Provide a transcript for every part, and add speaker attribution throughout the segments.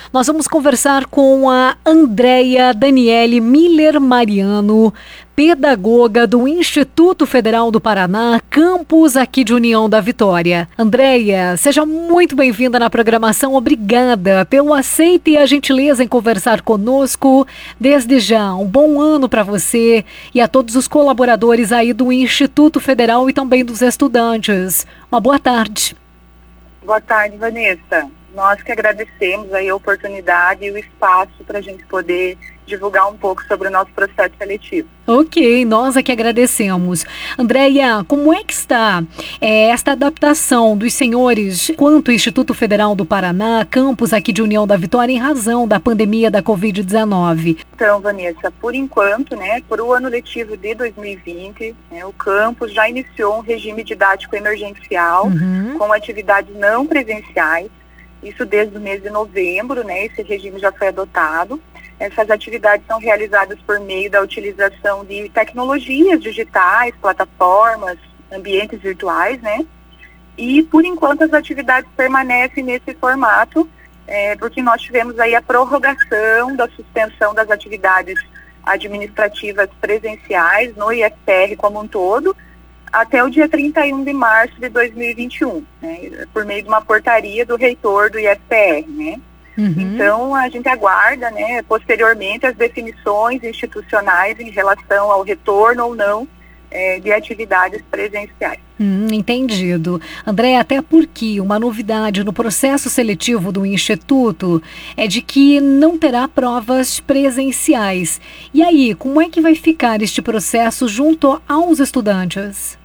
Speaker 1: Nós vamos conversar com a Andréia Daniele Miller Mariano, pedagoga do Instituto Federal do Paraná, campus aqui de União da Vitória. Andréia, seja muito bem-vinda na programação. Obrigada pelo aceite e a gentileza em conversar conosco. Desde já, um bom ano para você e a todos os colaboradores aí do Instituto Federal e também dos estudantes. Uma boa tarde.
Speaker 2: Boa tarde, Vanessa. Nós que agradecemos aí a oportunidade e o espaço para a gente poder divulgar um pouco sobre o nosso processo seletivo.
Speaker 1: Ok, nós é que agradecemos. Andréia, como é que está esta adaptação dos senhores quanto ao Instituto Federal do Paraná, campus aqui de União da Vitória, em razão da pandemia da Covid-19?
Speaker 2: Então, Vanessa, por enquanto, por o ano letivo de 2020, o campus já iniciou um regime didático emergencial com atividades não presenciais. Isso desde o mês de novembro, esse regime já foi adotado. Essas atividades são realizadas por meio da utilização de tecnologias digitais, plataformas, ambientes virtuais, E, por enquanto, as atividades permanecem nesse formato, porque nós tivemos aí a prorrogação da suspensão das atividades administrativas presenciais no IFPR como um todo, até o dia 31 de março de 2021, por meio de uma portaria do reitor do IFPR, Então, a gente aguarda, posteriormente, as definições institucionais em relação ao retorno ou não de atividades presenciais.
Speaker 1: Entendido. André, até porque uma novidade no processo seletivo do Instituto é de que não terá provas presenciais. E aí, como é que vai ficar este processo junto aos estudantes?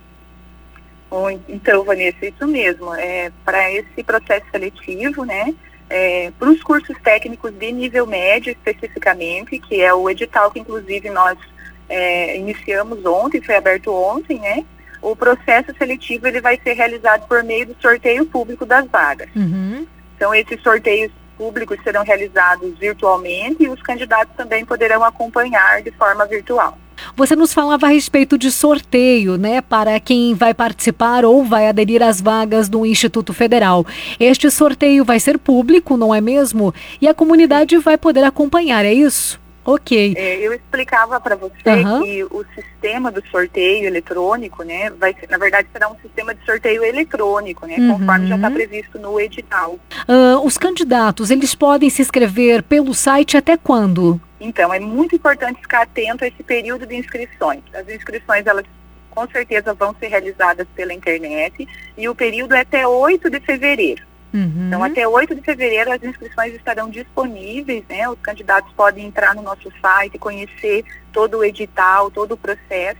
Speaker 2: Então, Vanessa, isso mesmo. Para esse processo seletivo, para os cursos técnicos de nível médio especificamente, que é o edital que inclusive nós iniciamos ontem, foi aberto ontem, o processo seletivo ele vai ser realizado por meio do sorteio público das vagas. Então, esses sorteios públicos serão realizados virtualmente e os candidatos também poderão acompanhar de forma virtual.
Speaker 1: Você nos falava a respeito de sorteio, para quem vai participar ou vai aderir às vagas do Instituto Federal. Este sorteio vai ser público, não é mesmo? E a comunidade vai poder acompanhar, é isso? Ok.
Speaker 2: Eu explicava para você que o sistema do sorteio eletrônico, na verdade será um sistema de sorteio eletrônico, conforme já está previsto no edital.
Speaker 1: Os candidatos, eles podem se inscrever pelo site até quando?
Speaker 2: Então, é muito importante ficar atento a esse período de inscrições. As inscrições, elas com certeza vão ser realizadas pela internet e o período é até 8 de fevereiro. Então, até 8 de fevereiro as inscrições estarão disponíveis, Os candidatos podem entrar no nosso site, conhecer todo o edital, todo o processo,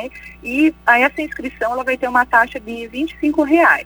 Speaker 2: E essa inscrição, ela vai ter uma taxa de R$25.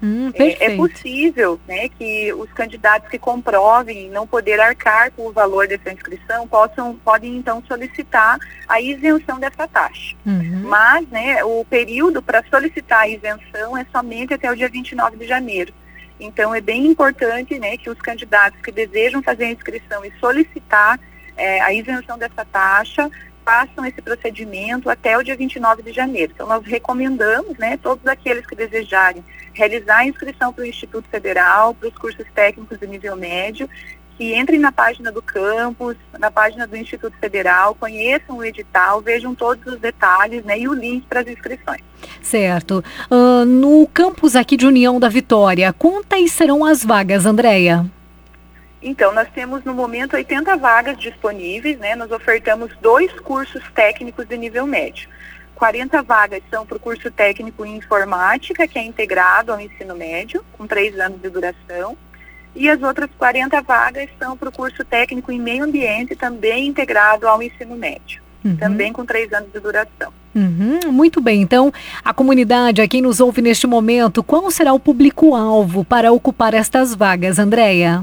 Speaker 2: É possível, que os candidatos que comprovem não poder arcar com o valor dessa inscrição podem então solicitar a isenção dessa taxa. Mas, o período para solicitar a isenção é somente até o dia 29 de janeiro. Então, é bem importante, que os candidatos que desejam fazer a inscrição e solicitar a isenção dessa taxa façam esse procedimento até o dia 29 de janeiro. Então, nós recomendamos, todos aqueles que desejarem realizar a inscrição para o Instituto Federal, para os cursos técnicos de nível médio, que entrem na página do campus, na página do Instituto Federal, conheçam o edital, vejam todos os detalhes, e o link para as inscrições.
Speaker 1: Certo. No campus aqui de União da Vitória, quantas serão as vagas, Andréia?
Speaker 2: Então, nós temos no momento 80 vagas disponíveis, Nós ofertamos 2 cursos técnicos de nível médio. 40 vagas são para o curso técnico em informática, que é integrado ao ensino médio, com 3 anos de duração. E as outras 40 vagas são para o curso técnico em meio ambiente, também integrado ao ensino médio, também com 3 anos de duração.
Speaker 1: Muito bem, então a comunidade, a quem nos ouve neste momento, qual será o público-alvo para ocupar estas vagas, Andréia?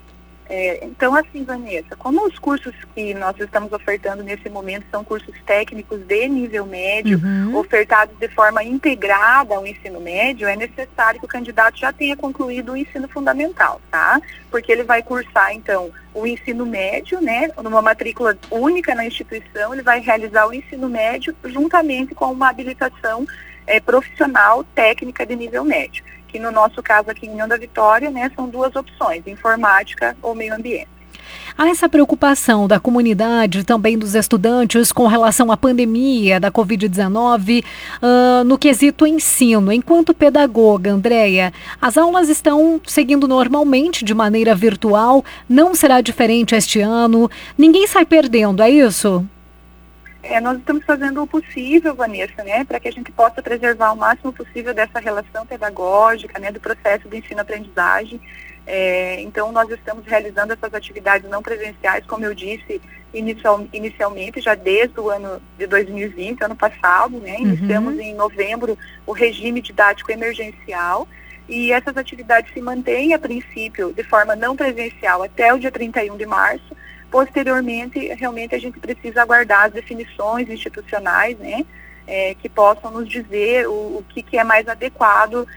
Speaker 2: Então, assim, Vanessa, como os cursos que nós estamos ofertando nesse momento são cursos técnicos de nível médio, ofertados de forma integrada ao ensino médio, é necessário que o candidato já tenha concluído o ensino fundamental, tá? Porque ele vai cursar, então, o ensino médio, numa matrícula única na instituição, ele vai realizar o ensino médio juntamente com uma habilitação profissional técnica de nível médio. Que no nosso caso aqui em União da Vitória, são 2 opções, informática ou meio ambiente.
Speaker 1: Há essa preocupação da comunidade, também dos estudantes, com relação à pandemia da Covid-19, no quesito ensino. Enquanto pedagoga, Andréia, as aulas estão seguindo normalmente de maneira virtual, não será diferente este ano, ninguém sai perdendo, é isso?
Speaker 2: Nós estamos fazendo o possível, Vanessa, né, para que a gente possa preservar o máximo possível dessa relação pedagógica, né, do processo de ensino-aprendizagem. Então, nós estamos realizando essas atividades não presenciais, como eu disse inicialmente, já desde o ano de 2020, ano passado, né, iniciamos em novembro o regime didático emergencial, e essas atividades se mantêm, a princípio, de forma não presencial até o dia 31 de março. Posteriormente, realmente a gente precisa aguardar as definições institucionais, né, que possam nos dizer o que é mais adequado,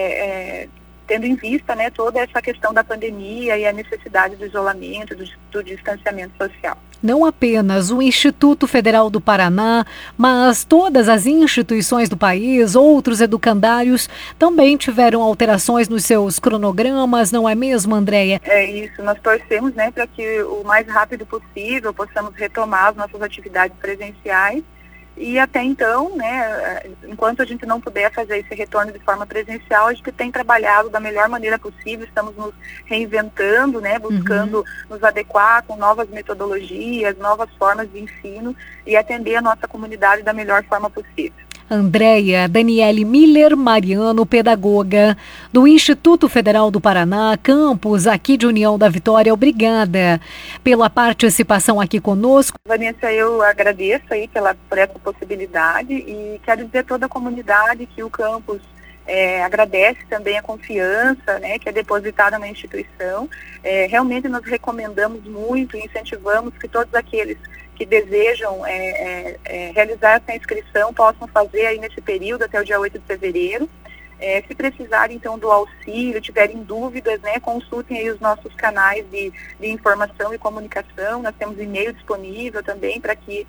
Speaker 2: tendo em vista, né, toda essa questão da pandemia e a necessidade do isolamento, do distanciamento social.
Speaker 1: Não apenas o Instituto Federal do Paraná, mas todas as instituições do país, outros educandários, também tiveram alterações nos seus cronogramas, não é mesmo, Andréia?
Speaker 2: É isso, nós torcemos, né, para que o mais rápido possível possamos retomar as nossas atividades presenciais. E até então, né, enquanto a gente não puder fazer esse retorno de forma presencial, a gente tem trabalhado da melhor maneira possível, estamos nos reinventando, né, buscando nos adequar com novas metodologias, novas formas de ensino e atender a nossa comunidade da melhor forma possível.
Speaker 1: Andréia Daniele Miller Mariano, pedagoga do Instituto Federal do Paraná, campus aqui de União da Vitória, obrigada pela participação aqui conosco.
Speaker 2: Vanessa, eu agradeço aí por essa possibilidade e quero dizer a toda a comunidade que o campus agradece também a confiança, né, que é depositada na instituição. Realmente nós recomendamos muito e incentivamos que todos aqueles que desejam realizar essa inscrição possam fazer aí nesse período até o dia 8 de fevereiro. Se precisarem então do auxílio, tiverem dúvidas, né, consultem aí os nossos canais de informação e comunicação. Nós temos e-mail disponível também para que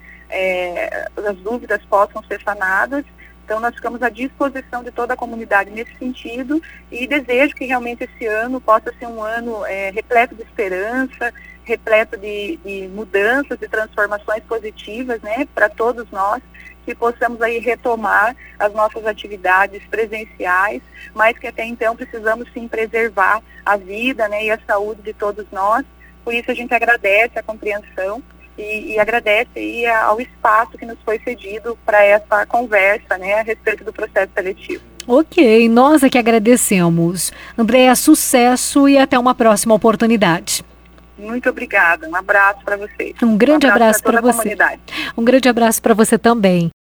Speaker 2: as dúvidas possam ser sanadas. Então, nós ficamos à disposição de toda a comunidade nesse sentido e desejo que realmente esse ano possa ser um ano repleto de esperança, repleto de mudanças e transformações positivas, né, para todos nós, que possamos aí retomar as nossas atividades presenciais, mas que até então precisamos sim preservar a vida, né, e a saúde de todos nós. Por isso a gente agradece a compreensão e agradece aí ao espaço que nos foi cedido para essa conversa, né, a respeito do processo seletivo.
Speaker 1: Ok, nós é que agradecemos. Andréia, sucesso e até uma próxima oportunidade.
Speaker 2: Muito obrigada, um abraço para vocês.
Speaker 1: Um grande abraço para você.
Speaker 2: Comunidade.
Speaker 1: Um grande abraço para você também.